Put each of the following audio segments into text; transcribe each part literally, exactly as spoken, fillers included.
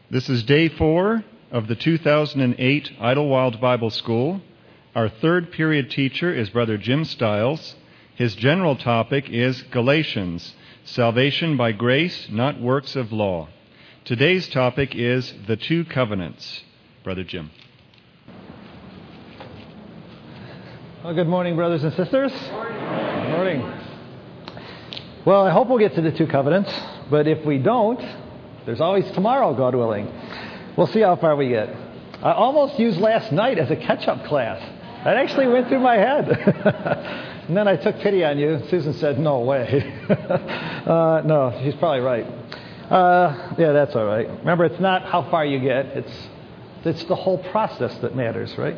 This is day four of the two thousand eight Idlewild Bible School. Our third period teacher is Brother Jim Stiles. His general topic is Galatians, salvation by grace, not works of law. Today's topic is the two covenants. Brother Jim. Well, good morning, brothers and sisters. Good morning. Good morning. Well, I hope we'll get to the two covenants, but if we don't, there's always tomorrow, God willing. We'll see how far we get. I almost used last night as a catch-up class. That actually went through my head. And then I took pity on you. Susan said, no way. uh, no, she's probably right. Uh, yeah, that's all right. Remember, it's not how far you get. It's, it's the whole process that matters, right?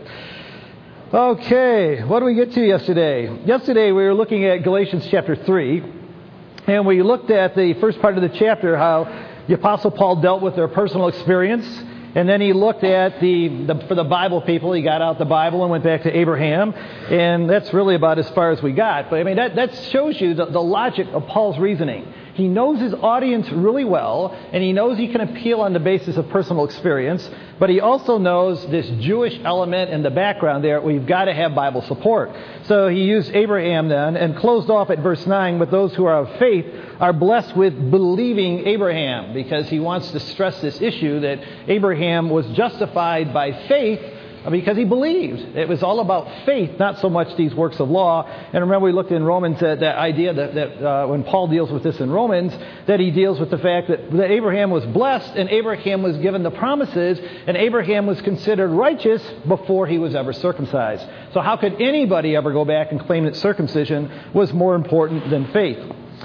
Okay, what did we get to yesterday? Yesterday we were looking at Galatians chapter three. And we looked at the first part of the chapter, how the Apostle Paul dealt with their personal experience. And then he looked at the, the, for the Bible people, he got out the Bible and went back to Abraham. And that's really about as far as we got. But I mean, that, that shows you the, the logic of Paul's reasoning. He knows his audience really well, and he knows he can appeal on the basis of personal experience. But he also knows this Jewish element in the background there. We've got to have Bible support. So he used Abraham then and closed off at verse nine with those who are of faith are blessed with believing Abraham, because he wants to stress this issue that Abraham was justified by faith because he believed. It was all about faith, not so much these works of law. And remember, we looked in Romans at that idea that, that uh, when Paul deals with this in Romans, that he deals with the fact that, that Abraham was blessed and Abraham was given the promises and Abraham was considered righteous before he was ever circumcised. So how could anybody ever go back and claim that circumcision was more important than faith?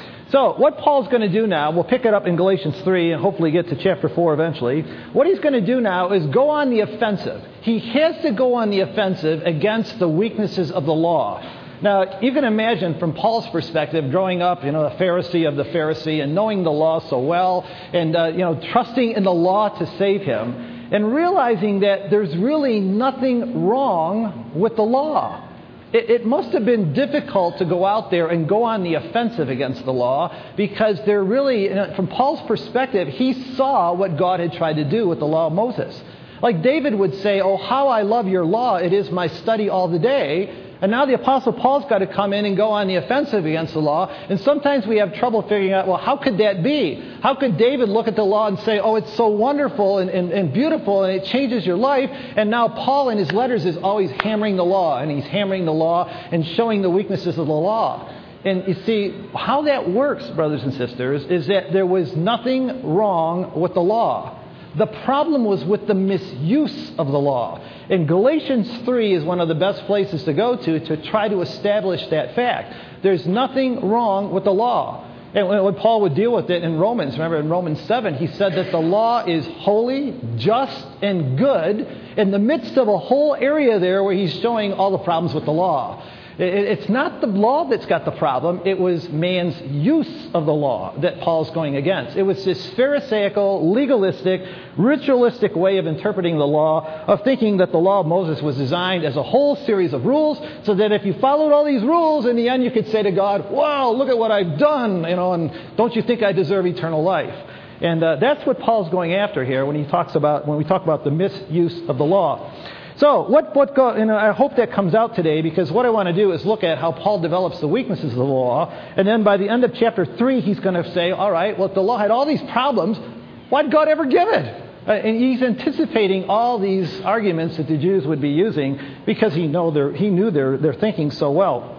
So what Paul's going to do now, we'll pick it up in Galatians three and hopefully get to chapter four eventually. What he's going to do now is go on the offensive. He has to go on the offensive against the weaknesses of the law. Now, you can imagine from Paul's perspective, growing up, you know, the Pharisee of the Pharisee and knowing the law so well and, uh, you know, trusting in the law to save him and realizing that there's really nothing wrong with the law. It must have been difficult to go out there and go on the offensive against the law because they're really, from Paul's perspective, he saw what God had tried to do with the law of Moses. Like David would say, oh, how I love your law. It is my study all the day. And now the Apostle Paul's got to come in and go on the offensive against the law. And sometimes we have trouble figuring out, well, how could that be? How could David look at the law and say, oh, it's so wonderful and, and, and beautiful and it changes your life? And now Paul in his letters is always hammering the law. And he's hammering the law and showing the weaknesses of the law. And you see, how that works, brothers and sisters, is that there was nothing wrong with the law. The problem was with the misuse of the law. And Galatians three is one of the best places to go to to try to establish that fact. There's nothing wrong with the law. And when Paul would deal with it in Romans, remember in Romans seven, he said that the law is holy, just, and good in the midst of a whole area there where he's showing all the problems with the law. It's not the law that's got the problem. It was man's use of the law that Paul's going against. It was this pharisaical, legalistic, ritualistic way of interpreting the law, of thinking that the law of Moses was designed as a whole series of rules, so that if you followed all these rules, in the end you could say to God, wow, look at what I've done, you know, and don't you think I deserve eternal life? And uh, that's what Paul's going after here when he talks about when we talk about the misuse of the law. So what, what go, and I hope that comes out today, because what I want to do is look at how Paul develops the weaknesses of the law. And then by the end of chapter three, he's going to say, all right, well, if the law had all these problems, why'd God ever give it? Uh, and he's anticipating all these arguments that the Jews would be using because he, know their, he knew their, their thinking so well.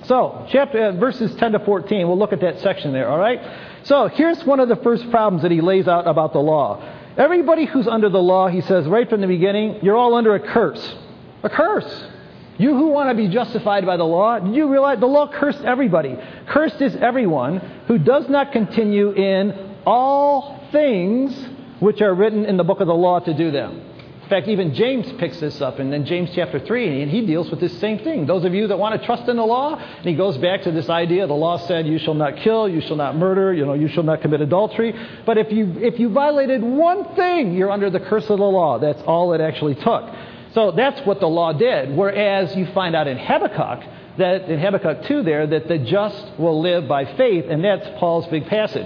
So chapter uh, verses ten to fourteen, we'll look at that section there, all right? So here's one of the first problems that he lays out about the law. Everybody who's under the law, he says right from the beginning, you're all under a curse. A curse. You who want to be justified by the law, did you realize the law cursed everybody? Cursed is everyone who does not continue in all things which are written in the book of the law to do them. In fact, even James picks this up in, in James chapter three, and he deals with this same thing. Those of you that want to trust in the law, and he goes back to this idea, the law said, you shall not kill, you shall not murder, you know, you shall not commit adultery. But if you if you violated one thing, you're under the curse of the law. That's all it actually took. So that's what the law did. Whereas you find out in Habakkuk, that in Habakkuk two there, that the just will live by faith, and that's Paul's big passage.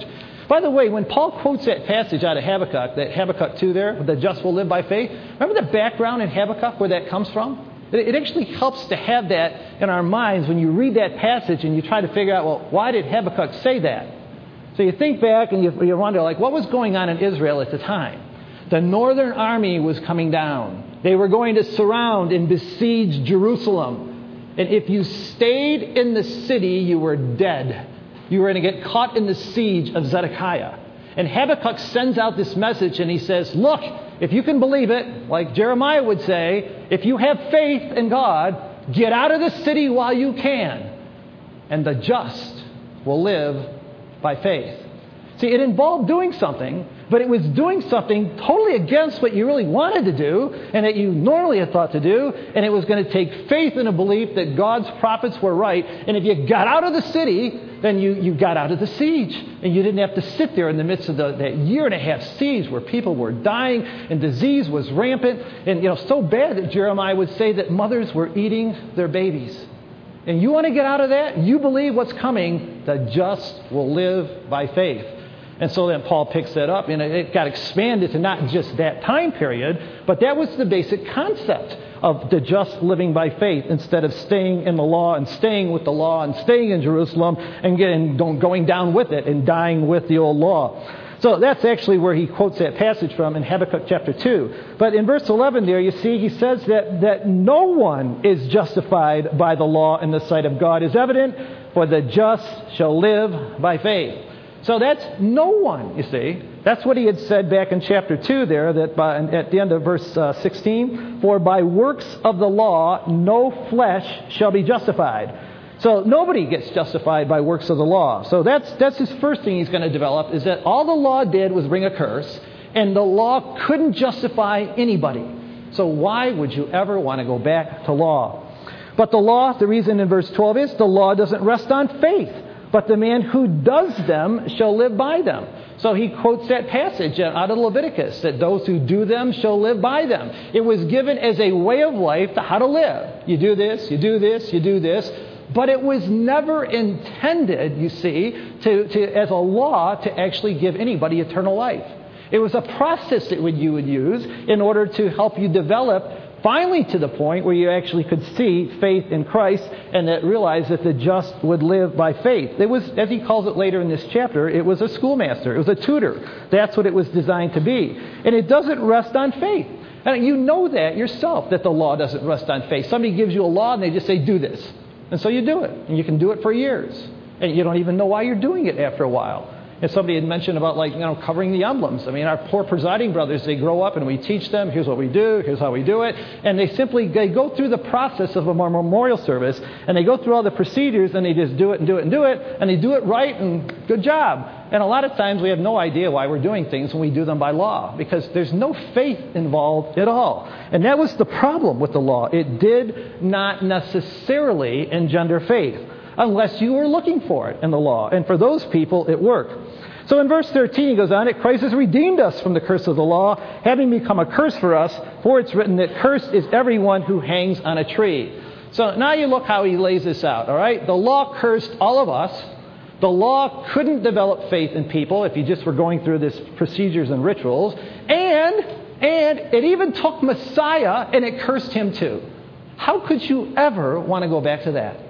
By the way, when Paul quotes that passage out of Habakkuk, that Habakkuk two there, the just will live by faith, remember the background in Habakkuk where that comes from? It actually helps to have that in our minds when you read that passage and you try to figure out, well, why did Habakkuk say that? So you think back and you, you wonder, like, what was going on in Israel at the time? The northern army was coming down. They were going to surround and besiege Jerusalem. And if you stayed in the city, you were dead. You were going to get caught in the siege of Zedekiah. And Habakkuk sends out this message and he says, look, if you can believe it, like Jeremiah would say, if you have faith in God, get out of the city while you can. And the just will live by faith. See, it involved doing something, but it was doing something totally against what you really wanted to do and that you normally had thought to do. And it was going to take faith and a belief that God's prophets were right. And if you got out of the city, then you, you got out of the siege. And you didn't have to sit there in the midst of the, that year and a half siege where people were dying and disease was rampant. And, you know, so bad that Jeremiah would say that mothers were eating their babies. And you want to get out of that? You believe what's coming, the just will live by faith. And so then Paul picks that up, and it got expanded to not just that time period, but that was the basic concept of the just living by faith instead of staying in the law and staying with the law and staying in Jerusalem and getting, going down with it and dying with the old law. So that's actually where he quotes that passage from in Habakkuk chapter two. But in verse eleven there, you see, he says that, that no one is justified by the law in the sight of God is evident, for the just shall live by faith. So that's no one, you see. That's what he had said back in chapter two there, that by, at the end of verse uh, sixteen, for by works of the law no flesh shall be justified. So nobody gets justified by works of the law. So that's that's his first thing he's going to develop, is that all the law did was bring a curse, and the law couldn't justify anybody. So why would you ever want to go back to law? But the law, the reason in verse twelve is, the law doesn't rest on faith, but the man who does them shall live by them. So he quotes that passage out of Leviticus, that those who do them shall live by them. It was given as a way of life to how to live. You do this, you do this, you do this. But it was never intended, you see, to, to as a law to actually give anybody eternal life. It was a process that you would use in order to help you develop finally to the point where you actually could see faith in Christ and that realize that the just would live by faith. It was, as he calls it later in this chapter, it was a schoolmaster. It was a tutor. That's what it was designed to be. And it doesn't rest on faith. And you know that yourself, that the law doesn't rest on faith. Somebody gives you a law and they just say, do this. And so you do it. And you can do it for years. And you don't even know why you're doing it after a while. And somebody had mentioned about, like, you know, covering the emblems. I mean, our poor presiding brothers, they grow up and we teach them, here's what we do, here's how we do it. And they simply, they go through the process of a memorial service, and they go through all the procedures, and they just do it and do it and do it, and they do it right, and good job. And a lot of times we have no idea why we're doing things when we do them by law, because there's no faith involved at all. And that was the problem with the law. It did not necessarily engender faith, unless you were looking for it in the law. And for those people, it worked. So in verse thirteen, he goes on, that Christ has redeemed us from the curse of the law, having become a curse for us, for it's written that cursed is everyone who hangs on a tree. So now you look how he lays this out, all right? The law cursed all of us. The law couldn't develop faith in people if you just were going through this procedures and rituals. And, and it even took Messiah, and it cursed him too. How could you ever want to go back to that?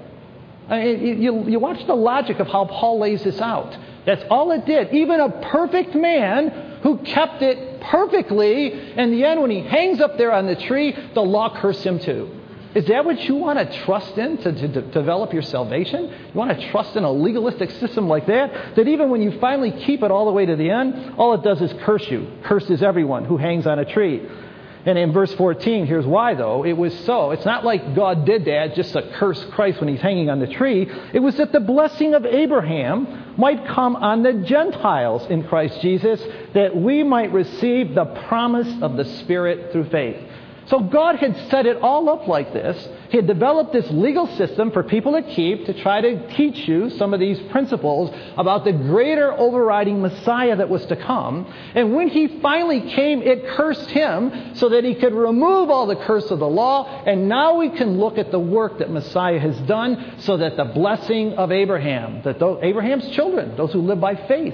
I mean, you, you watch the logic of how Paul lays this out. That's all it did. Even a perfect man who kept it perfectly, in the end, when he hangs up there on the tree, the law cursed him too. Is that what you want to trust in to, to, to develop your salvation? You want to trust in a legalistic system like that? That even when you finally keep it all the way to the end, all it does is curse you. Curses everyone who hangs on a tree. And in verse fourteen, here's why, though. It was so. It's not like God did that just to curse Christ when he's hanging on the tree. It was that the blessing of Abraham might come on the Gentiles in Christ Jesus, that we might receive the promise of the Spirit through faith. So God had set it all up like this. He had developed this legal system for people to keep to try to teach you some of these principles about the greater overriding Messiah that was to come. And when he finally came, it cursed him so that he could remove all the curse of the law. And now we can look at the work that Messiah has done so that the blessing of Abraham, that those, Abraham's children, those who live by faith,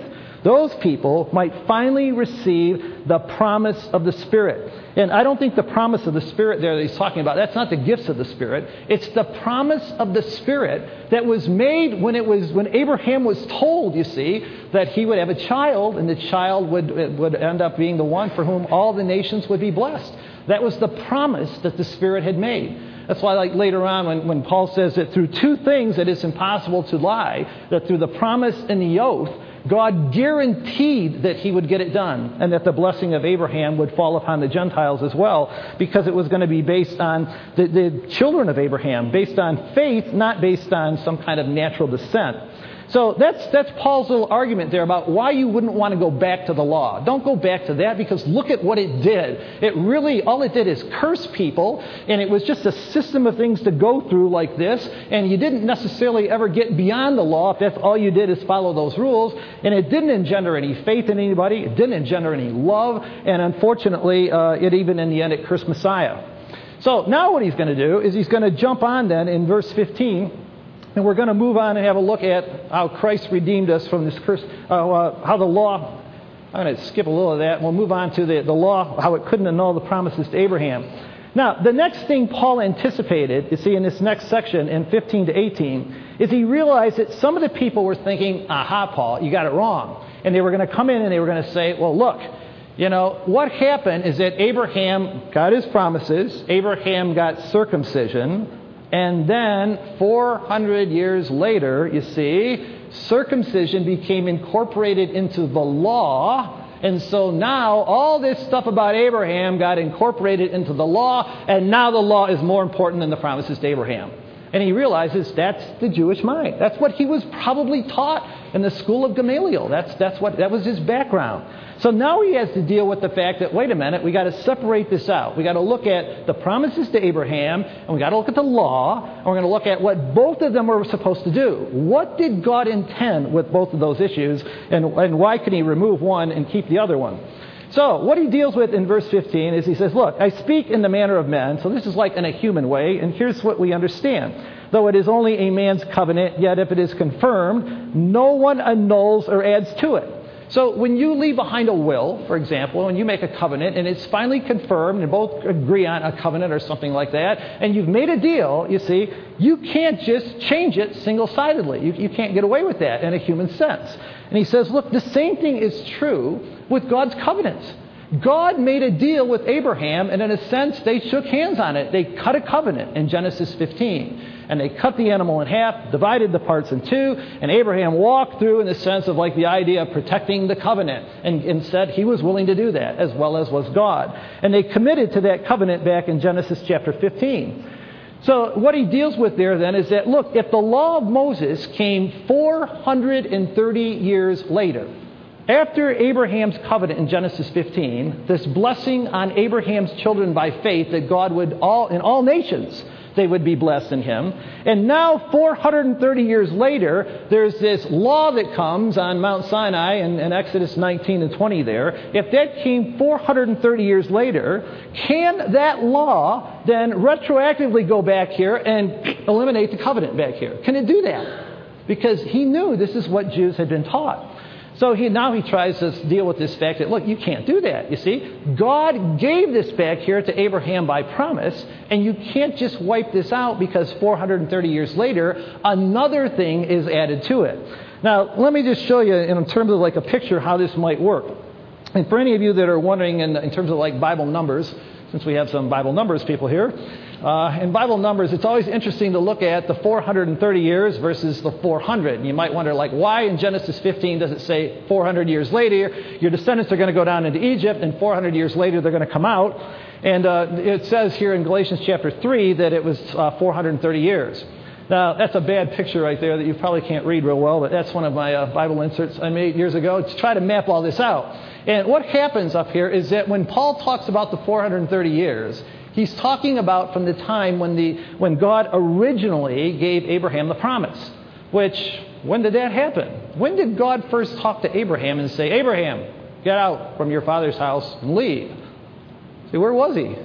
those people might finally receive the promise of the Spirit. And I don't think the promise of the Spirit there that he's talking about, that's not the gifts of the Spirit. It's the promise of the Spirit that was made when it was when Abraham was told, you see, that he would have a child, and the child would, would end up being the one for whom all the nations would be blessed. That was the promise that the Spirit had made. That's why, like later on, when, when Paul says that through two things it is impossible to lie, that through the promise and the oath, God guaranteed that he would get it done, and that the blessing of Abraham would fall upon the Gentiles as well, because it was going to be based on the, the children of Abraham, based on faith, not based on some kind of natural descent. So that's that's Paul's little argument there about why you wouldn't want to go back to the law. Don't go back to that, because look at what it did. It really, all it did is curse people, and it was just a system of things to go through like this, and you didn't necessarily ever get beyond the law if that's all you did is follow those rules, and it didn't engender any faith in anybody. It didn't engender any love, and unfortunately, uh, it even in the end, it cursed Messiah. So now what he's going to do is he's going to jump on then in verse fifteen, and we're going to move on and have a look at how Christ redeemed us from this curse, uh, uh, how the law, I'm going to skip a little of that, and we'll move on to the, the law, how it couldn't annul the promises to Abraham. Now, the next thing Paul anticipated, you see, in this next section, in fifteen to eighteen, is he realized that some of the people were thinking, aha, Paul, you got it wrong. And they were going to come in and they were going to say, well, look, you know, what happened is that Abraham got his promises, Abraham got circumcision, and then four hundred years later, you see, circumcision became incorporated into the law. And so now all this stuff about Abraham got incorporated into the law, and now the law is more important than the promises to Abraham. And he realizes that's the Jewish mind. That's what he was probably taught in the school of Gamaliel. That's that's what that was his background. So now he has to deal with the fact that, wait a minute, we got to separate this out. We got to look at the promises to Abraham, and we got to look at the law, and we're going to look at what both of them were supposed to do. What did God intend with both of those issues, and, and why can he remove one and keep the other one? So what he deals with in verse fifteen is he says, look, I speak in the manner of men. So this is like in a human way, and here's what we understand. Though it is only a man's covenant, yet if it is confirmed, no one annuls or adds to it. So when you leave behind a will, for example, and you make a covenant, and it's finally confirmed, and both agree on a covenant or something like that, and you've made a deal, you see, you can't just change it single-sidedly. You, you can't get away with that in a human sense. And he says, look, the same thing is true with God's covenants. God made a deal with Abraham, and in a sense, they shook hands on it. They cut a covenant in Genesis fifteen. And they cut the animal in half, divided the parts in two, and Abraham walked through in the sense of like the idea of protecting the covenant, and, and said he was willing to do that, as well as was God. And they committed to that covenant back in Genesis chapter fifteen. So what he deals with there then is that, look, if the law of Moses came four hundred thirty years later, after Abraham's covenant in Genesis fifteen, this blessing on Abraham's children by faith that God would, all in all nations, they would be blessed in him. And now, four hundred thirty years later, there's this law that comes on Mount Sinai in, in Exodus nineteen and twenty there. If that came four hundred thirty years later, can that law then retroactively go back here and eliminate the covenant back here? Can it do that? Because he knew this is what Jews had been taught. So he now he tries to deal with this fact that, look, you can't do that, you see. God gave this back here to Abraham by promise, and you can't just wipe this out because four hundred thirty years later, another thing is added to it. Now, let me just show you in terms of like a picture how this might work. And for any of you that are wondering in, in terms of like Bible numbers, since we have some Bible numbers people here, Uh, in Bible numbers, it's always interesting to look at the four hundred thirty years versus the four hundred. And you might wonder, like, why in Genesis fifteen does it say four hundred years later, your descendants are going to go down into Egypt, and four hundred years later they're going to come out? And uh, it says here in Galatians chapter three that it was uh, four hundred thirty years. Now, that's a bad picture right there that you probably can't read real well, but that's one of my uh, Bible inserts I made years ago to try to map all this out. And what happens up here is that when Paul talks about the four hundred thirty years, he's talking about from the time when the when God originally gave Abraham the promise. Which, when did that happen? When did God first talk to Abraham and say, Abraham, get out from your father's house and leave? See, where was he?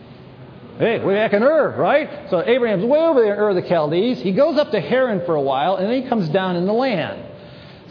Hey, way back in Ur, right? So Abraham's way over there in Ur of the Chaldees. He goes up to Haran for a while, and then he comes down in the land.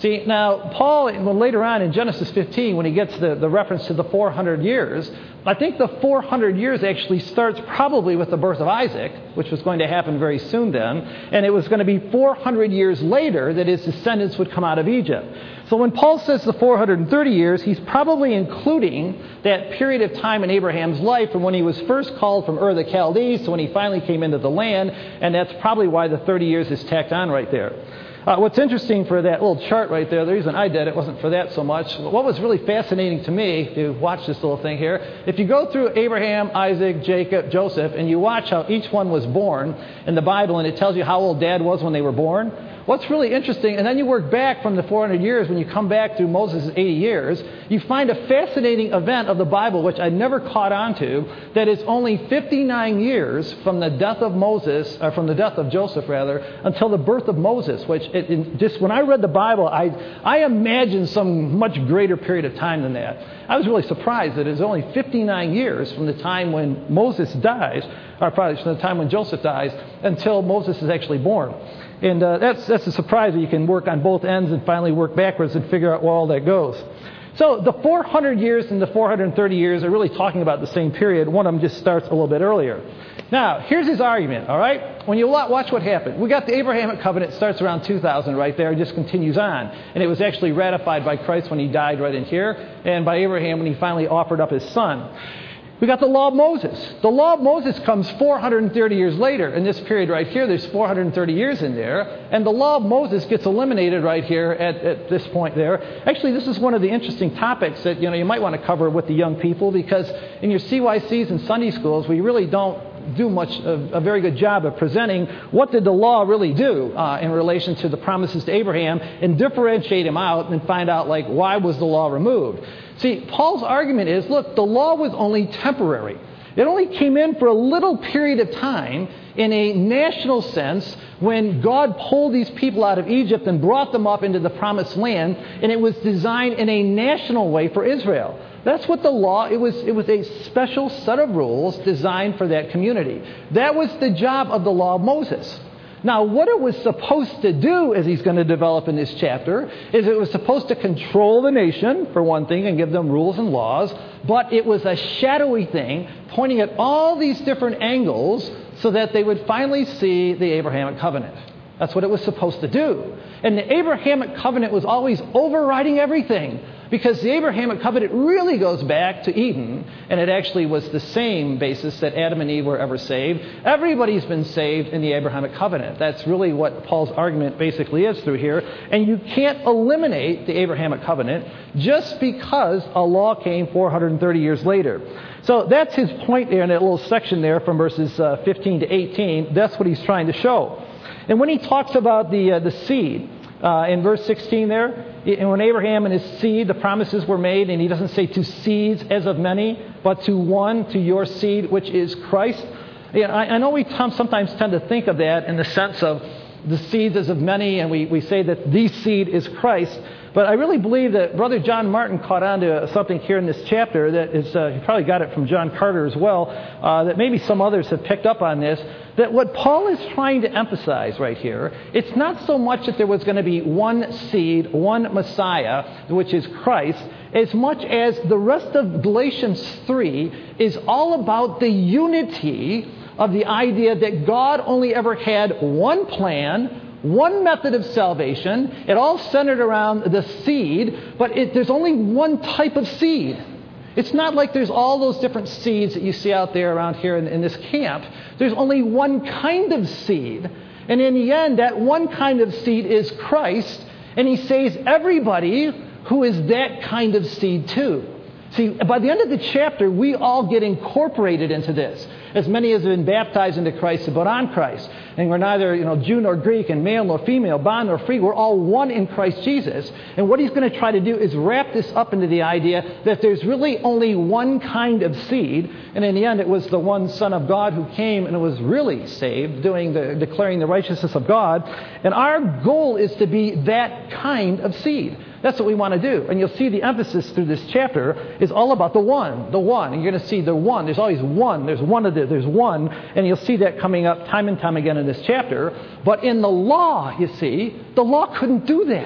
See, now, Paul, well, later on in Genesis fifteen, when he gets the, the reference to the four hundred years, I think the four hundred years actually starts probably with the birth of Isaac, which was going to happen very soon then, and it was going to be four hundred years later that his descendants would come out of Egypt. So when Paul says the four hundred thirty years, he's probably including that period of time in Abraham's life from when he was first called from Ur of the Chaldees to when he finally came into the land, and that's probably why the thirty years is tacked on right there. Uh, what's interesting for that little chart right there, the reason I did it wasn't for that so much. What was really fascinating to me, to watch this little thing here, if you go through Abraham, Isaac, Jacob, Joseph, and you watch how each one was born in the Bible, and it tells you how old Dad was when they were born, what's really interesting, and then you work back from the four hundred years, when you come back through Moses' eighty years, you find a fascinating event of the Bible, which I never caught on to, that is only fifty-nine years from the death of Moses, or from the death of Joseph, rather, until the birth of Moses, which it, it just, when I read the Bible, I, I imagined some much greater period of time than that. I was really surprised that it's only fifty-nine years from the time when Moses dies, or probably from the time when Joseph dies, until Moses is actually born. And uh, that's that's a surprise that you can work on both ends and finally work backwards and figure out where all that goes. So the four hundred years and the four hundred thirty years are really talking about the same period. One of them just starts a little bit earlier. Now, here's his argument, all right? When you watch what happened. We got the Abrahamic covenant, starts around two thousand right there, and just continues on. And it was actually ratified by Christ when he died right in here, and by Abraham when he finally offered up his son. We got the law of Moses. The law of Moses comes four hundred thirty years later. In this period right here, there's four hundred thirty years in there. And the law of Moses gets eliminated right here at, at this point there. Actually, this is one of the interesting topics that, you know, you might want to cover with the young people, because in your C Y Cs and Sunday schools, we really don't do much a, a very good job of presenting what did the law really do uh, in relation to the promises to Abraham, and differentiate them out and find out, like, why was the law removed. See, Paul's argument is, look, the law was only temporary. It only came in for a little period of time in a national sense when God pulled these people out of Egypt and brought them up into the promised land, and it was designed in a national way for Israel. That's what the law, it was, it was a special set of rules designed for that community. That was the job of the law of Moses. Now, what it was supposed to do, as he's going to develop in this chapter, is it was supposed to control the nation, for one thing, and give them rules and laws, but it was a shadowy thing, pointing at all these different angles so that they would finally see the Abrahamic covenant. That's what it was supposed to do. And the Abrahamic covenant was always overriding everything, because the Abrahamic covenant really goes back to Eden, and it actually was the same basis that Adam and Eve were ever saved. Everybody's been saved in the Abrahamic covenant. That's really what Paul's argument basically is through here. And you can't eliminate the Abrahamic covenant just because a law came four hundred thirty years later. So that's his point there in that little section there from verses uh, fifteen to eighteen. That's what he's trying to show. And when he talks about the uh, the seed, uh, in verse sixteen there, and when Abraham and his seed, the promises were made, and he doesn't say to seeds as of many, but to one, to your seed, which is Christ. Yeah, I, I know we t- sometimes tend to think of that in the sense of the seeds as of many, and we, we say that the seed is Christ. But I really believe that Brother John Martin caught on to something here in this chapter that is, uh, he probably got it from John Carter as well, uh, that maybe some others have picked up on this, that what Paul is trying to emphasize right here, it's not so much that there was going to be one seed, one Messiah, which is Christ, as much as the rest of Galatians three is all about the unity of the idea that God only ever had one plan, one method of salvation. It all centered around the seed, but it, there's only one type of seed. It's not like there's all those different seeds that you see out there around here in, in this camp. There's only one kind of seed. And in the end, that one kind of seed is Christ. And he saves everybody who is that kind of seed too. See, by the end of the chapter, we all get incorporated into this. As many as have been baptized into Christ have put on Christ. And we're neither, you know, Jew nor Greek, and male nor female, bond nor free. We're all one in Christ Jesus. And what he's going to try to do is wrap this up into the idea that there's really only one kind of seed. And in the end, it was the one Son of God who came and was really saved, doing the, declaring the righteousness of God. And our goal is to be that kind of seed. That's what we want to do. And you'll see the emphasis through this chapter is all about the one, the one. And you're going to see the one. There's always one. There's one of the, there's one. And you'll see that coming up time and time again in this chapter. But in the law, you see, the law couldn't do that.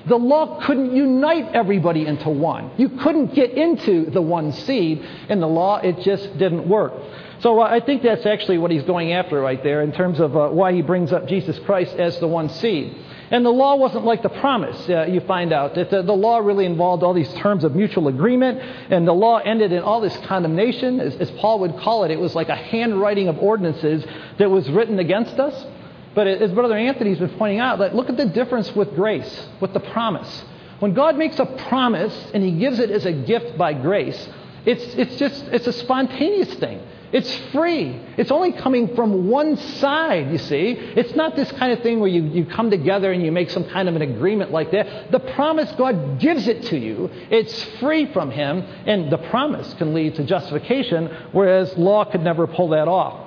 The law couldn't unite everybody into one. You couldn't get into the one seed. In the law, it just didn't work. So uh, I think that's actually what he's going after right there in terms of uh, why he brings up Jesus Christ as the one seed. And the law wasn't like the promise. Uh, you find out that the, the law really involved all these terms of mutual agreement, and the law ended in all this condemnation. As, as Paul would call it, it was like a handwriting of ordinances that was written against us. But as Brother Anthony's been pointing out, like, look at the difference with grace, with the promise. When God makes a promise and he gives it as a gift by grace, it's, it's just it's a spontaneous thing. It's free. It's only coming from one side, you see. It's not this kind of thing where you, you come together and you make some kind of an agreement like that. The promise, God gives it to you. It's free from him, and the promise can lead to justification, whereas law could never pull that off.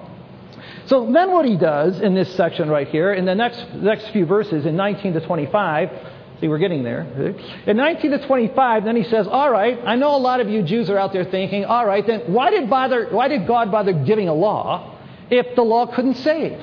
So then what he does in this section right here, in the next next few verses, in nineteen to twenty-five, see, we're getting there. In nineteen to twenty-five, then he says, all right, I know a lot of you Jews are out there thinking, all right, then why did bother? Why did God bother giving a law if the law couldn't save?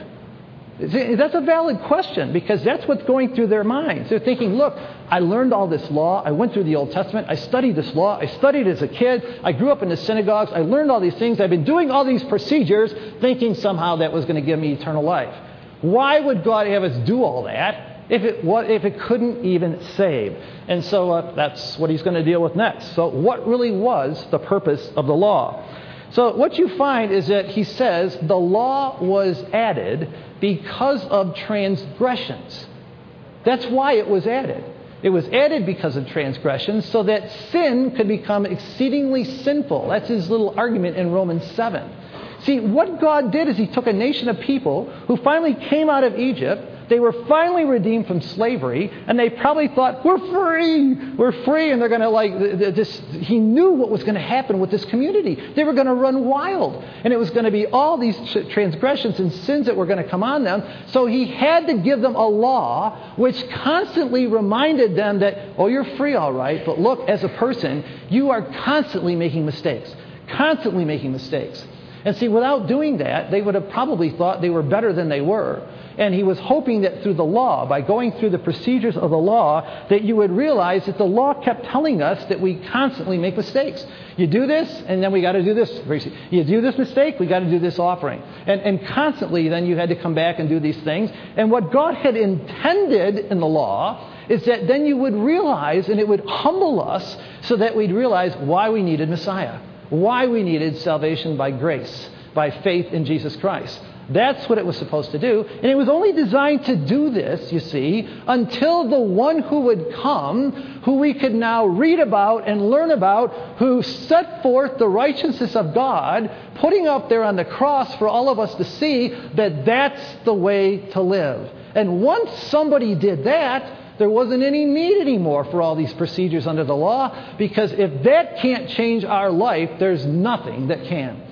That's a valid question, because that's what's going through their minds. They're thinking, look, I learned all this law. I went through the Old Testament. I studied this law. I studied as a kid. I grew up in the synagogues. I learned all these things. I've been doing all these procedures, thinking somehow that was going to give me eternal life. Why would God have us do all that if it, if it couldn't even save? And so uh, that's what he's going to deal with next. So what really was the purpose of the law? So what you find is that he says the law was added because of transgressions. That's why it was added. It was added because of transgressions so that sin could become exceedingly sinful. That's his little argument in Romans seven. See, what God did is he took a nation of people who finally came out of Egypt. They were finally redeemed from slavery, and they probably thought, we're free, we're free, and they're going to like this. He knew what was going to happen with this community. They were going to run wild, and it was going to be all these transgressions and sins that were going to come on them. So he had to give them a law which constantly reminded them that, oh, you're free, all right, but look, as a person, you are constantly making mistakes, constantly making mistakes. And see, without doing that, they would have probably thought they were better than they were. And he was hoping that through the law, by going through the procedures of the law, that you would realize that the law kept telling us that we constantly make mistakes. You do this, and then we got to do this. You do this mistake, we got to do this offering. And, and constantly, then you had to come back and do these things. And what God had intended in the law is that then you would realize, and it would humble us, so that we'd realize why we needed Messiah, why we needed salvation by grace, by faith in Jesus Christ. That's what it was supposed to do. And it was only designed to do this, you see, until the one who would come, who we could now read about and learn about, who set forth the righteousness of God, putting up there on the cross for all of us to see that that's the way to live. And once somebody did that, there wasn't any need anymore for all these procedures under the law, because if that can't change our life, there's nothing that can.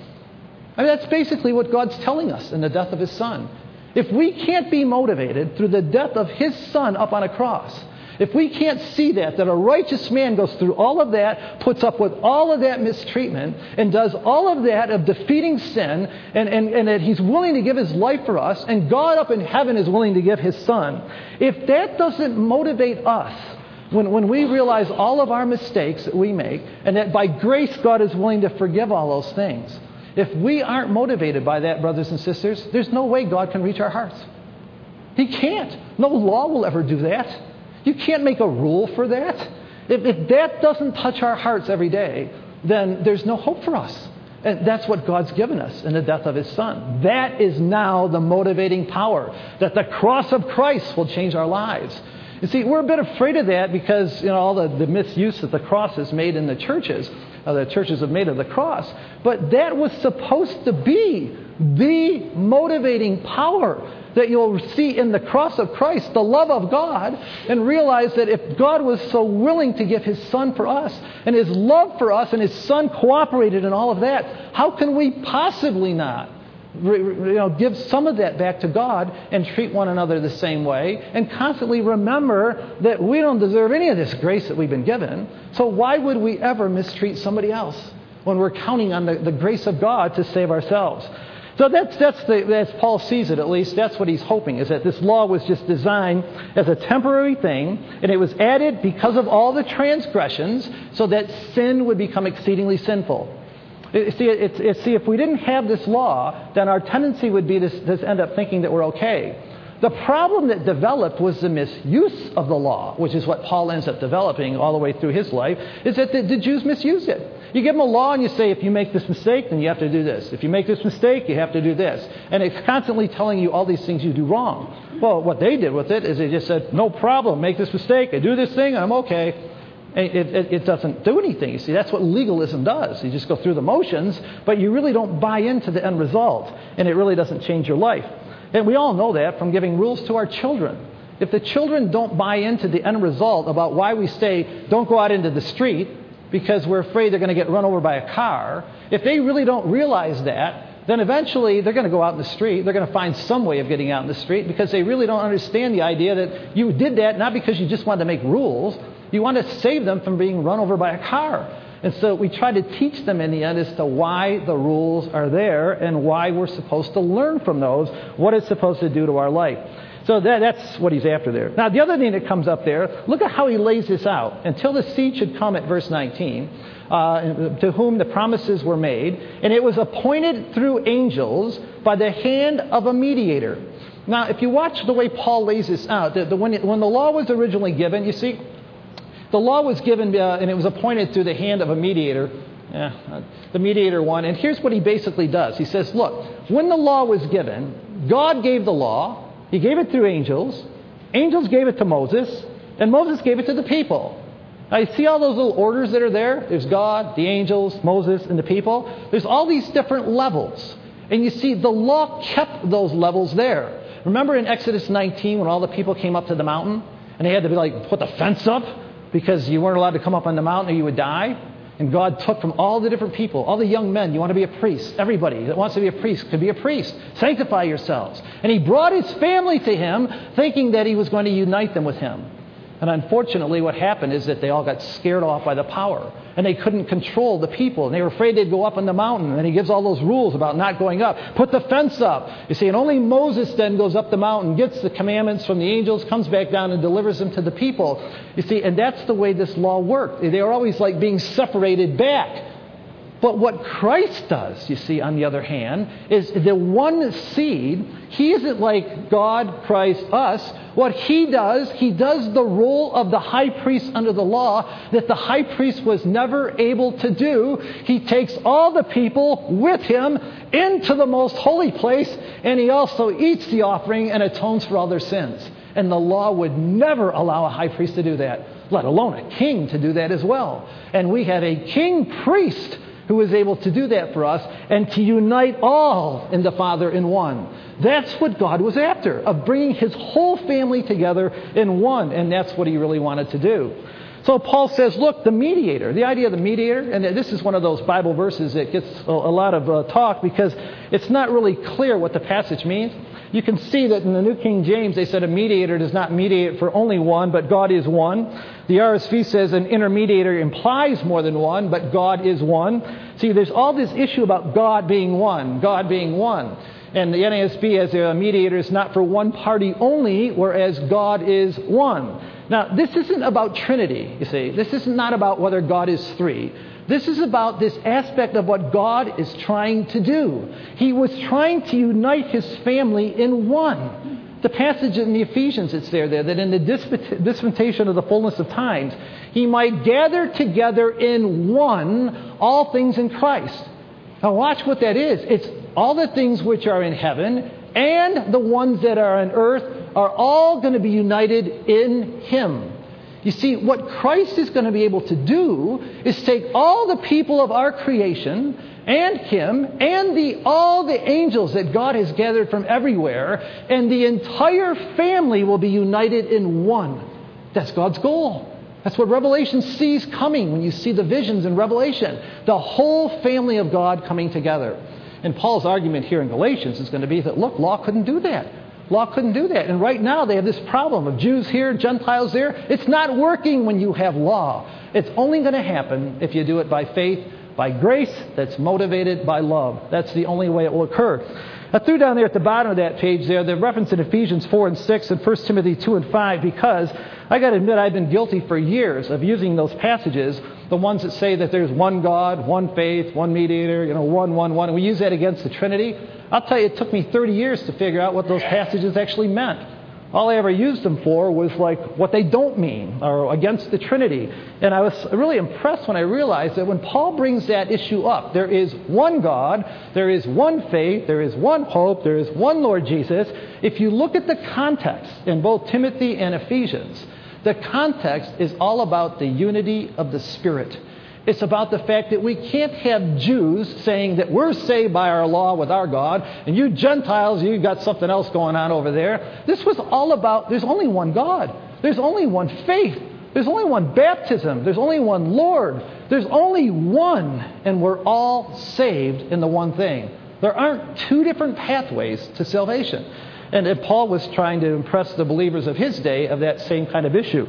I mean, that's basically what God's telling us in the death of his Son. If we can't be motivated through the death of his Son up on a cross, if we can't see that, that a righteous man goes through all of that, puts up with all of that mistreatment, and does all of that of defeating sin, and, and, and that he's willing to give his life for us, and God up in heaven is willing to give his Son, if that doesn't motivate us, when, when we realize all of our mistakes that we make, and that by grace God is willing to forgive all those things, if we aren't motivated by that, brothers and sisters, there's no way God can reach our hearts. He can't. No law will ever do that. You can't make a rule for that. If, if that doesn't touch our hearts every day, then there's no hope for us. And that's what God's given us in the death of his Son. That is now the motivating power, that the cross of Christ will change our lives. You see, we're a bit afraid of that because, you know, all the, the misuse that the cross has made in the churches, uh, the churches have made of the cross. But that was supposed to be the motivating power that you'll see in the cross of Christ, the love of God, and realize that if God was so willing to give his Son for us, and his love for us, and his Son cooperated in all of that, how can we possibly not you know, give some of that back to God and treat one another the same way, and constantly remember that we don't deserve any of this grace that we've been given, so why would we ever mistreat somebody else when we're counting on the, the grace of God to save ourselves? So that's, that's the, as Paul sees it at least, that's what he's hoping, is that this law was just designed as a temporary thing, and it was added because of all the transgressions so that sin would become exceedingly sinful. See, it's, it's, see, if we didn't have this law, then our tendency would be to, to end up thinking that we're okay. The problem that developed was the misuse of the law, which is what Paul ends up developing all the way through his life, is that the, the Jews misused it. You give them a law and you say, if you make this mistake, then you have to do this. If you make this mistake, you have to do this. And it's constantly telling you all these things you do wrong. Well, what they did with it is they just said, no problem, make this mistake, I do this thing, I'm okay. It, it, it doesn't do anything. You see, that's what legalism does. You just go through the motions, but you really don't buy into the end result, and it really doesn't change your life. And we all know that from giving rules to our children. If the children don't buy into the end result about why we say, don't go out into the street because we're afraid they're going to get run over by a car, if they really don't realize that, then eventually they're going to go out in the street. They're going to find some way of getting out in the street because they really don't understand the idea that you did that not because you just wanted to make rules. You want to save them from being run over by a car. And so we try to teach them in the end as to why the rules are there and why we're supposed to learn from those, what it's supposed to do to our life. So that, that's what he's after there. Now, the other thing that comes up there, look at how he lays this out. Until the seed should come at verse nineteen, uh, to whom the promises were made, and it was appointed through angels by the hand of a mediator. Now, if you watch the way Paul lays this out, the, the, when, it, when the law was originally given, you see, the law was given, uh, and it was appointed through the hand of a mediator, yeah, uh, the mediator one. And here's what he basically does. He says, look, when the law was given, God gave the law. He gave it through angels. Angels gave it to Moses, and Moses gave it to the people. Now, you see all those little orders that are there? There's God, the angels, Moses, and the people. There's all these different levels. And you see, the law kept those levels there. Remember in Exodus nineteen when all the people came up to the mountain, and they had to be like, put the fence up? Because you weren't allowed to come up on the mountain or you would die. And God took from all the different people, all the young men, you want to be a priest. Everybody that wants to be a priest could be a priest. Sanctify yourselves. And he brought his family to him thinking that he was going to unite them with him. And unfortunately what happened is that they all got scared off by the power. And they couldn't control the people. And they were afraid they'd go up on the mountain. And he gives all those rules about not going up. Put the fence up. You see, and only Moses then goes up the mountain, gets the commandments from the angels, comes back down and delivers them to the people. You see, and that's the way this law worked. They were always like being separated back. But what Christ does, you see, on the other hand, is the one seed, he isn't like God, Christ, us. What he does, he does the role of the high priest under the law that the high priest was never able to do. He takes all the people with him into the most holy place, and he also eats the offering and atones for all their sins. And the law would never allow a high priest to do that, let alone a king to do that as well. And we have a king priest who is able to do that for us and to unite all in the Father in one. That's what God was after, of bringing his whole family together in one, and that's what he really wanted to do. So Paul says, look, the mediator, the idea of the mediator, and this is one of those Bible verses that gets a, a lot of uh, talk because it's not really clear what the passage means. You can see that in the New King James, they said a mediator does not mediate for only one, but God is one. The R S V says an intermediator implies more than one, but God is one. See, there's all this issue about God being one, God being one. And the N A S B has a mediator is not for one party only, whereas God is one. Now, this isn't about Trinity, you see. This is not about whether God is three. This is about this aspect of what God is trying to do. He was trying to unite his family in one. The passage in the Ephesians, it's there, there that in the dispensation of the fullness of times, he might gather together in one all things in Christ. Now watch what that is. It's all the things which are in heaven and the ones that are on earth are all going to be united in him. You see, what Christ is going to be able to do is take all the people of our creation and him and the all the angels that God has gathered from everywhere, and the entire family will be united in one. That's God's goal. That's what Revelation sees coming when you see the visions in Revelation. The whole family of God coming together. And Paul's argument here in Galatians is going to be that, look, law couldn't do that. Law couldn't do that. And right now they have this problem of Jews here, Gentiles there. It's not working when you have law. It's only going to happen if you do it by faith, by grace that's motivated by love. That's the only way it will occur. I threw down there at the bottom of that page there the reference in Ephesians four and six and First Timothy two and five, because I got to admit I've been guilty for years of using those passages, the ones that say that there's one God, one faith, one mediator, you know, one, one, one. And we use that against the Trinity. I'll tell you, it took me thirty years to figure out what those passages actually meant. All I ever used them for was like what they don't mean, or against the Trinity. And I was really impressed when I realized that when Paul brings that issue up, there is one God, there is one faith, there is one hope, there is one Lord Jesus. If you look at the context in both Timothy and Ephesians, the context is all about the unity of the Spirit. It's about the fact that we can't have Jews saying that we're saved by our law with our God, and you Gentiles, you got something else going on over there. This was all about, there's only one God. There's only one faith. There's only one baptism. There's only one Lord. There's only one, and we're all saved in the one thing. There aren't two different pathways to salvation. And Paul was trying to impress the believers of his day of that same kind of issue.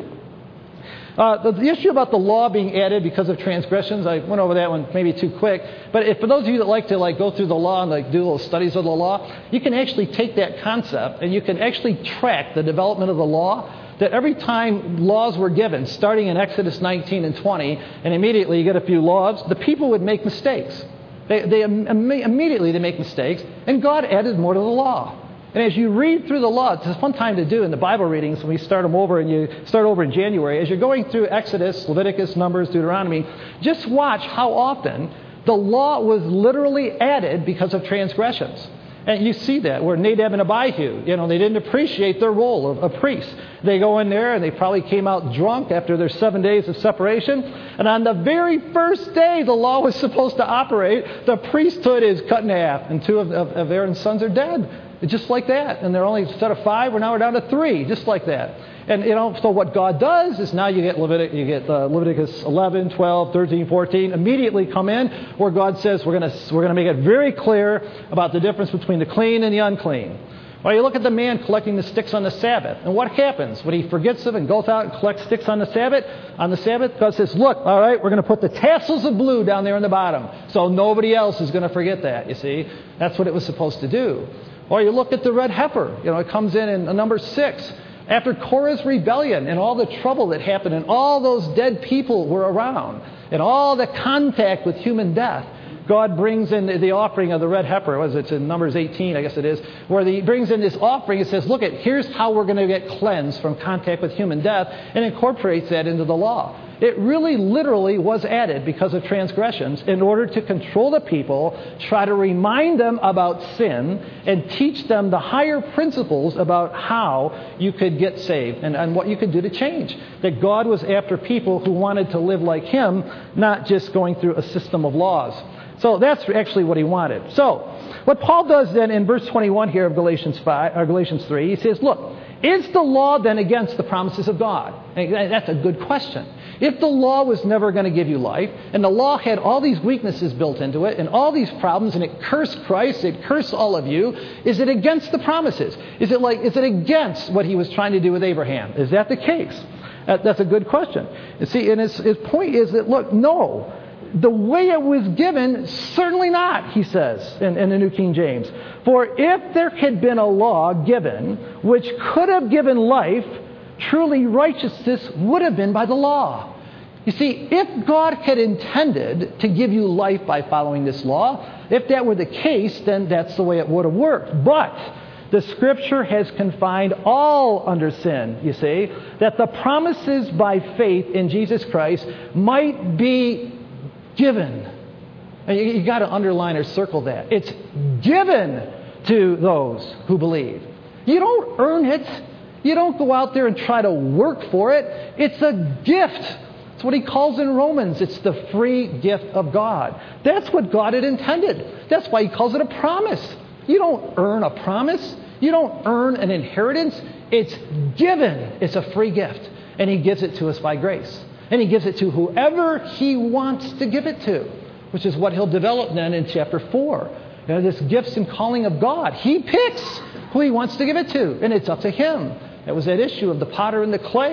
Uh, the, the issue about the law being added because of transgressions, I went over that one maybe too quick. But if, for those of you that like to like go through the law and like do little studies of the law, you can actually take that concept and you can actually track the development of the law. That every time laws were given, starting in Exodus nineteen and twenty, and immediately you get a few laws, the people would make mistakes. They, they Im- immediately they make mistakes, and God added more to the law. And as you read through the law, it's a fun time to do in the Bible readings when we start them over, and you start over in January. As you're going through Exodus, Leviticus, Numbers, Deuteronomy, just watch how often the law was literally added because of transgressions. And you see that where Nadab and Abihu, you know, they didn't appreciate their role of a priest. They go in there and they probably came out drunk after their seven days of separation. And on the very first day the law was supposed to operate, the priesthood is cut in half, and two of, of, of Aaron's sons are dead. Just like that. And they're only, instead of five, we're now we're down to three, just like that. And, you know, so what God does is now you get, Levitic, you get uh, Leviticus eleven, twelve, thirteen, fourteen, immediately come in where God says we're going to we're going to make it very clear about the difference between the clean and the unclean. Well, you look at the man collecting the sticks on the Sabbath. And what happens when he forgets them and goes out and collects sticks on the Sabbath? On the Sabbath, God says, look, all right, we're going to put the tassels of blue down there in the bottom. So nobody else is going to forget that, you see. That's what it was supposed to do. Or you look at the red heifer. You know, it comes in in number six. After Korah's rebellion and all the trouble that happened and all those dead people were around and all the contact with human death, God brings in the offering of the red heifer. Was it in Numbers eighteen, I guess it is, where he brings in this offering and says, look, at here's how we're going to get cleansed from contact with human death, and incorporates that into the law. It really literally was added because of transgressions in order to control the people, try to remind them about sin, and teach them the higher principles about how you could get saved and, and what you could do to change. That God was after people who wanted to live like Him, not just going through a system of laws. So that's actually what He wanted. So what Paul does then in verse twenty-one here of Galatians five, or Galatians three, he says, look, is the law then against the promises of God? And that's a good question. If the law was never going to give you life, and the law had all these weaknesses built into it, and all these problems, and it cursed Christ, it cursed all of you, is it against the promises? Is it like, is it against what He was trying to do with Abraham? Is that the case? That's a good question. And see, and his, his point is that, look, no. The way it was given, certainly not, he says in, in the New King James. For if there had been a law given which could have given life, truly righteousness would have been by the law. You see, if God had intended to give you life by following this law, if that were the case, then that's the way it would have worked. But the Scripture has confined all under sin, you see, that the promises by faith in Jesus Christ might be given. And you, you got to underline or circle that. It's given to those who believe. You don't earn it. You don't go out there and try to work for it. It's a gift. It's what he calls in Romans. It's the free gift of God. That's what God had intended. That's why he calls it a promise. You don't earn a promise. You don't earn an inheritance. It's given. It's a free gift. And he gives it to us by grace. And he gives it to whoever he wants to give it to, which is what he'll develop then in chapter four. You know, this gifts and calling of God. He picks who he wants to give it to, and it's up to him. That was that issue of the potter and the clay.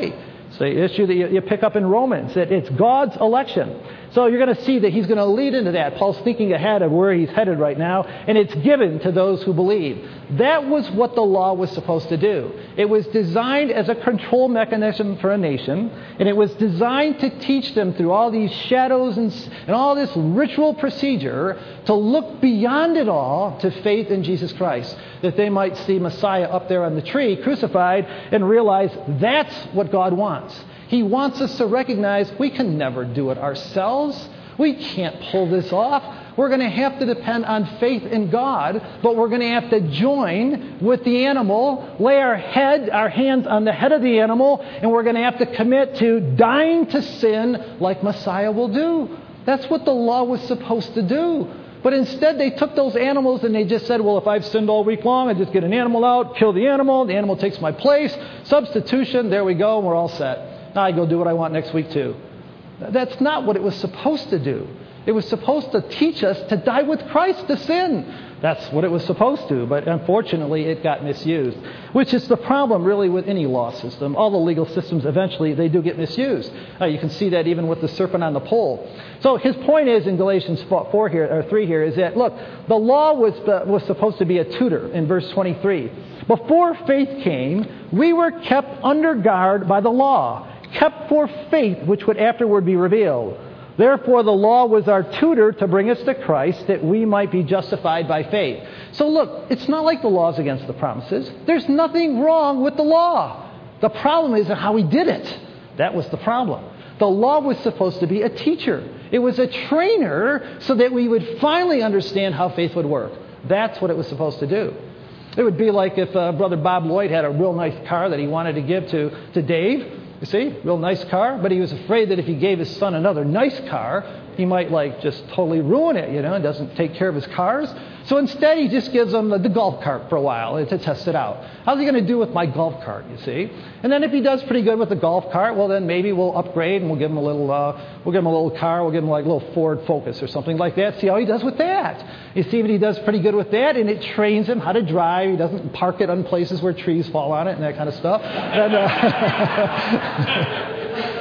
It's the issue that you, you pick up in Romans, that it's God's election. So you're going to see that he's going to lead into that. Paul's thinking ahead of where he's headed right now, and it's given to those who believe. That was what the law was supposed to do. It was designed as a control mechanism for a nation, and it was designed to teach them through all these shadows and, and all this ritual procedure to look beyond it all to faith in Jesus Christ, that they might see Messiah up there on the tree, crucified, and realize that's what God wants. He wants us to recognize we can never do it ourselves. We can't pull this off. We're going to have to depend on faith in God, but we're going to have to join with the animal, lay our head, our hands on the head of the animal, and we're going to have to commit to dying to sin like Messiah will do. That's what the law was supposed to do. But instead, they took those animals and they just said, well, if I've sinned all week long, I just get an animal out, kill the animal, the animal takes my place, substitution, there we go, and we're all set. Now I go do what I want next week too. That's not what it was supposed to do. It was supposed to teach us to die with Christ to sin. That's what it was supposed to, but unfortunately it got misused, which is the problem really with any law system. All the legal systems, eventually, they do get misused. Uh, you can see that even with the serpent on the pole. So his point is in Galatians four here, or three here, is that, look, the law was, uh, was supposed to be a tutor in verse twenty-three. Before faith came, we were kept under guard by the law, kept for faith which would afterward be revealed. Therefore, the law was our tutor to bring us to Christ, that we might be justified by faith. So look, it's not like the law's against the promises. There's nothing wrong with the law. The problem is how we did it. That was the problem. The law was supposed to be a teacher. It was a trainer so that we would finally understand how faith would work. That's what it was supposed to do. It would be like if uh, Brother Bob Lloyd had a real nice car that he wanted to give to, to Dave. You see, real nice car, but he was afraid that if he gave his son another nice car, he might like just totally ruin it, you know, and doesn't take care of his cars. So instead, he just gives him the, the golf cart for a while to test it out. How's he going to do with my golf cart, you see? And then if he does pretty good with the golf cart, well, then maybe we'll upgrade and we'll give him a little, uh, we'll give him a little car, we'll give him like a little Ford Focus or something like that. See how he does with that. You see if he does pretty good with that, and it trains him how to drive. He doesn't park it on places where trees fall on it and that kind of stuff. And, uh,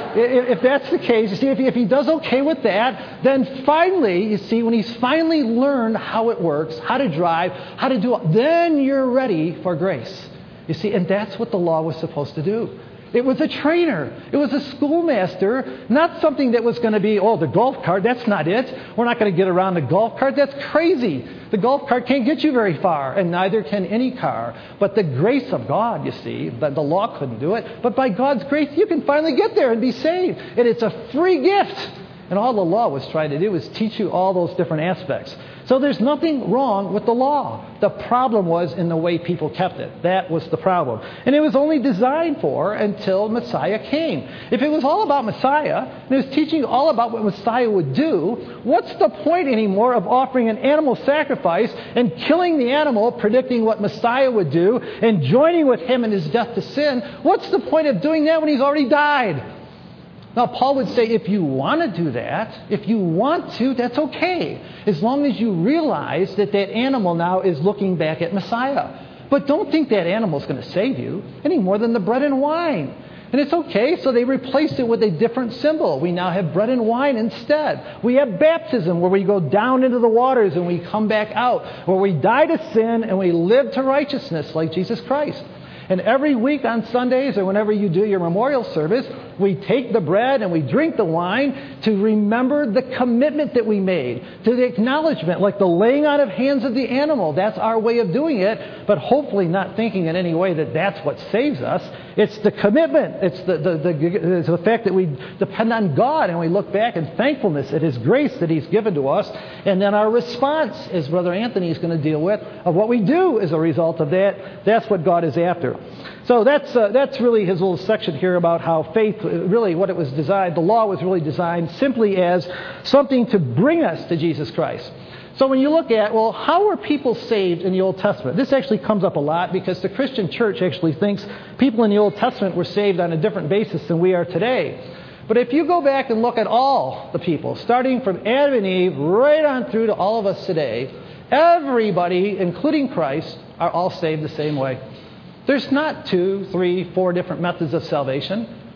If that's the case, you see, if he, if he does okay with that, then finally, you see, when he's finally learned how it works, how to drive, how to do it, then you're ready for grace. You see, and that's what the law was supposed to do. It was a trainer. It was a schoolmaster, not something that was going to be, oh, the golf cart, that's not it. We're not going to get around the golf cart. That's crazy. The golf cart can't get you very far, and neither can any car. But the grace of God, you see, the, the law couldn't do it. But by God's grace, you can finally get there and be saved. And it's a free gift. And all the law was trying to do was teach you all those different aspects. So there's nothing wrong with the law. The problem was in the way people kept it. That was the problem. And it was only designed for until Messiah came. If it was all about Messiah, and it was teaching all about what Messiah would do, what's the point anymore of offering an animal sacrifice and killing the animal, predicting what Messiah would do, and joining with him in his death to sin? What's the point of doing that when he's already died? Now, Paul would say if you want to do that, if you want to, that's okay, as long as you realize that that animal now is looking back at Messiah. But don't think that animal is going to save you any more than the bread and wine. And it's okay, so they replaced it with a different symbol. We now have bread and wine instead. We have baptism, where we go down into the waters and we come back out, where we die to sin and we live to righteousness like Jesus Christ. And every week on Sundays or whenever you do your memorial service, we take the bread and we drink the wine to remember the commitment that we made, to the acknowledgement, like the laying on of hands of the animal. That's our way of doing it, but hopefully not thinking in any way that that's what saves us. It's the commitment. It's the, the, the, it's the fact that we depend on God and we look back in thankfulness at His grace that He's given to us. And then our response, as Brother Anthony is going to deal with, of what we do as a result of that, that's what God is after. So that's uh, that's really his little section here about how faith, really what it was designed, the law was really designed simply as something to bring us to Jesus Christ. So when you look at, well, how were people saved in the Old Testament? This actually comes up a lot because the Christian church actually thinks people in the Old Testament were saved on a different basis than we are today. But if you go back and look at all the people, starting from Adam and Eve right on through to all of us today, everybody, including Christ, are all saved the same way. There's not two, three, four different methods of salvation.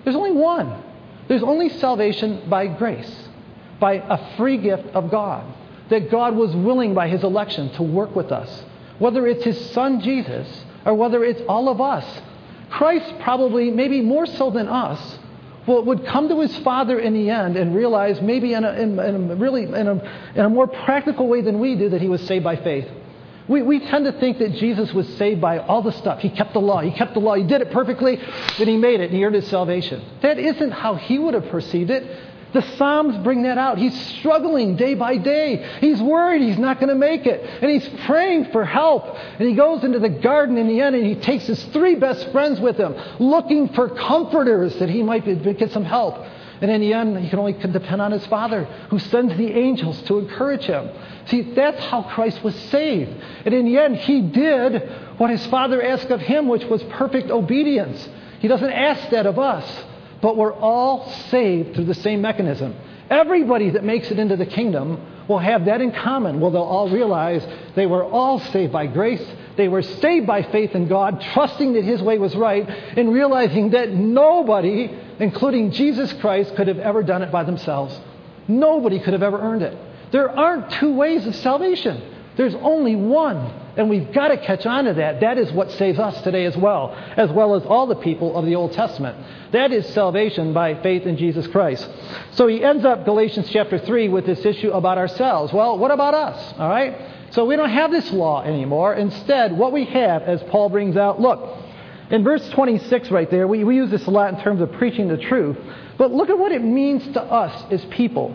There's only one. There's only salvation by grace, by a free gift of God, that God was willing by his election to work with us, whether it's his son Jesus or whether it's all of us. Christ probably, maybe more so than us, well, would come to his Father in the end and realize maybe in a, in, in a really in a, in a more practical way than we do that he was saved by faith. We, we tend to think that Jesus was saved by all the stuff. He kept the law. He kept the law. He did it perfectly. Then he made it and he earned his salvation. That isn't how he would have perceived it. The Psalms bring that out. He's struggling day by day. He's worried he's not going to make it. And he's praying for help. And he goes into the garden in the end and he takes his three best friends with him, looking for comforters that he might get some help. And in the end, he can only depend on his Father, who sends the angels to encourage him. See, that's how Christ was saved. And in the end, he did what his Father asked of him, which was perfect obedience. He doesn't ask that of us, but we're all saved through the same mechanism. Everybody that makes it into the kingdom will have that in common. Well, they'll all realize they were all saved by grace. They were saved by faith in God, trusting that his way was right, and realizing that nobody, including Jesus Christ, could have ever done it by themselves. Nobody could have ever earned it. There aren't two ways of salvation. There's only one. And we've got to catch on to that. That is what saves us today as well, as well as all the people of the Old Testament. That is salvation by faith in Jesus Christ. So he ends up Galatians chapter three with this issue about ourselves. Well, what about us? All right? So we don't have this law anymore. Instead, what we have, as Paul brings out, look, in verse twenty-six right there, we, we use this a lot in terms of preaching the truth. But look at what it means to us as people.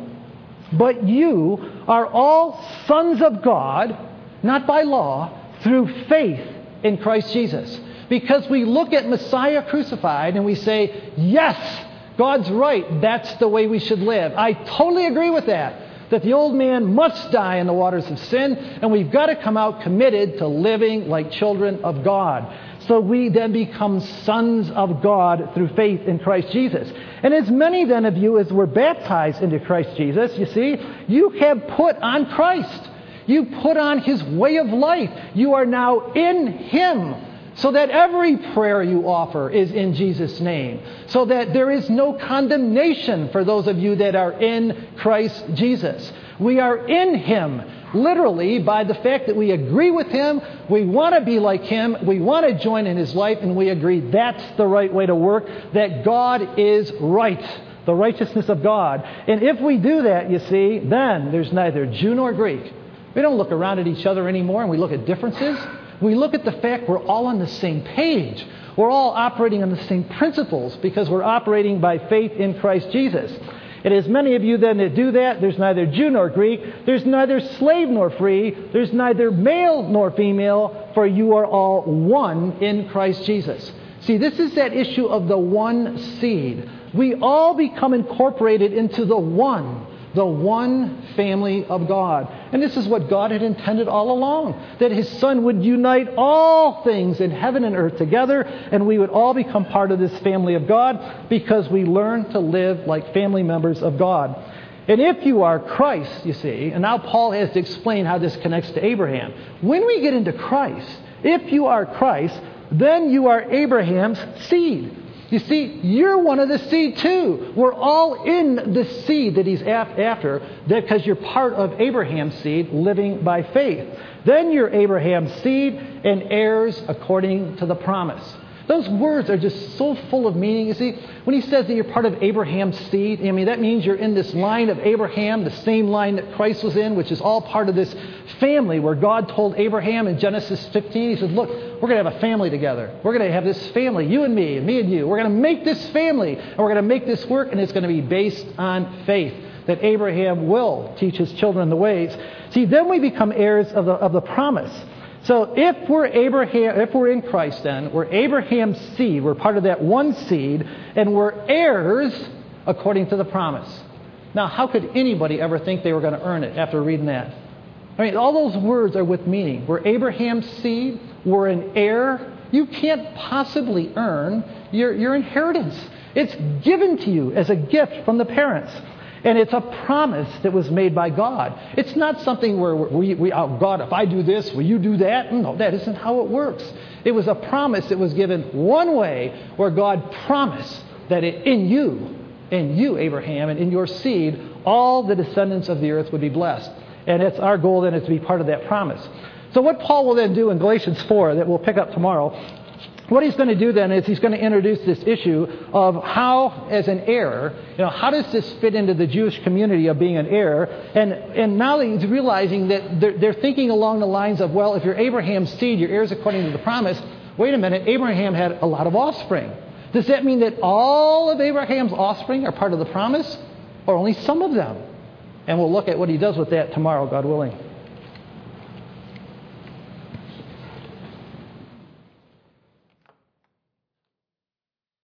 But you are all sons of God, not by law, through faith in Christ Jesus. Because we look at Messiah crucified and we say, yes, God's right. That's the way we should live. I totally agree with that. That the old man must die in the waters of sin, and we've got to come out committed to living like children of God. So we then become sons of God through faith in Christ Jesus. And as many then of you as were baptized into Christ Jesus, you see, you have put on Christ. You put on his way of life. You are now in him. So that every prayer you offer is in Jesus' name. So that there is no condemnation for those of you that are in Christ Jesus. We are in him, literally, by the fact that we agree with him, we want to be like him, we want to join in his life, and we agree that's the right way to work, that God is right, the righteousness of God. And if we do that, you see, then there's neither Jew nor Greek. We don't look around at each other anymore and we look at differences. We look at the fact we're all on the same page. We're all operating on the same principles because we're operating by faith in Christ Jesus. And as many of you then that do that, there's neither Jew nor Greek, there's neither slave nor free, there's neither male nor female, for you are all one in Christ Jesus. See, this is that issue of the one seed. We all become incorporated into the one. The one family of God. And this is what God had intended all along. That his Son would unite all things in heaven and earth together, and we would all become part of this family of God because we learn to live like family members of God. And if you are Christ, you see, and now Paul has to explain how this connects to Abraham. When we get into Christ, if you are Christ, then you are Abraham's seed. You see, you're one of the seed too. We're all in the seed that he's after because you're part of Abraham's seed living by faith. Then you're Abraham's seed and heirs according to the promise. Those words are just so full of meaning. You see, when he says that you're part of Abraham's seed, I mean, that means you're in this line of Abraham, the same line that Christ was in, which is all part of this family where God told Abraham in Genesis fifteen, he said, look, we're going to have a family together. We're going to have this family, you and me, and me and you. We're going to make this family, and we're going to make this work, and it's going to be based on faith, that Abraham will teach his children the ways. See, then we become heirs of the, of the promise. So if we're Abraham, if we're in Christ then, we're Abraham's seed, we're part of that one seed, and we're heirs according to the promise. Now, how could anybody ever think they were going to earn it after reading that? I mean, all those words are with meaning. We're Abraham's seed, we're an heir. You can't possibly earn your, your inheritance. It's given to you as a gift from the parents. And it's a promise that was made by God. It's not something where we, we, oh God, if I do this, will you do that? No, that isn't how it works. It was a promise that was given one way where God promised that in you, in you, Abraham, and in your seed, all the descendants of the earth would be blessed. And it's our goal then is to be part of that promise. So what Paul will then do in Galatians four, that we'll pick up tomorrow, what he's going to do then is he's going to introduce this issue of how, as an heir, you know, how does this fit into the Jewish community of being an heir? And and now he's realizing that they're, they're thinking along the lines of, well, if you're Abraham's seed, your heirs according to the promise. Wait a minute, Abraham had a lot of offspring. Does that mean that all of Abraham's offspring are part of the promise, or only some of them? And we'll look at what he does with that tomorrow, God willing.